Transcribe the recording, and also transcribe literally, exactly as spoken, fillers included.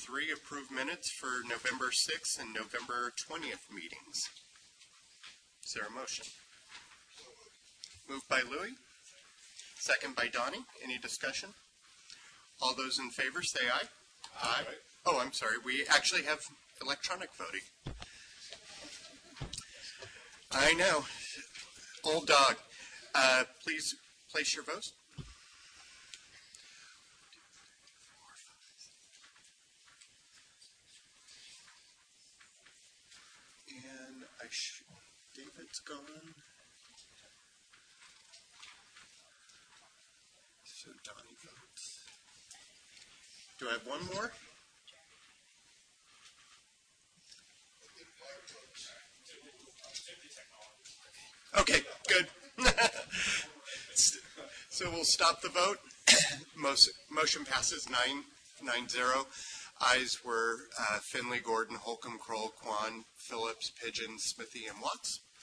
three, approve minutes for November sixth and November twentieth meetings. Is there a motion? Moved by Louis, second by Donnie. Any discussion? All those in favor say aye. Aye. Aye. Oh, I'm sorry. We actually have electronic voting. I know. Old dog. Uh, please place your votes. And I sh David's gone. So Donnie votes. Do I have one more? Okay, good. So we'll stop the vote. Most, motion passes nine, nine zero. Ayes were uh, Finley, Gordon, Holcomb, Kroll, Kwan, Phillips, Pigeon, Smithy, and Watts.